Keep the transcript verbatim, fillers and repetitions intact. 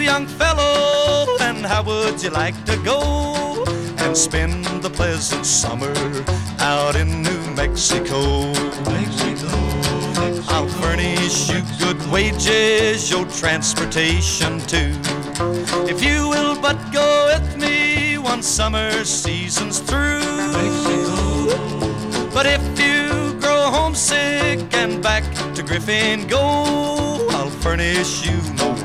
young fellow, and how would you like to go and spend the pleasant summer out in New Mexico? Mexico, Mexico. I'll furnish you good wages, your transportation too, if you will but go with me once summer season's through. Mexico. But if you grow homesick and back to Griffin go, I'll furnish you no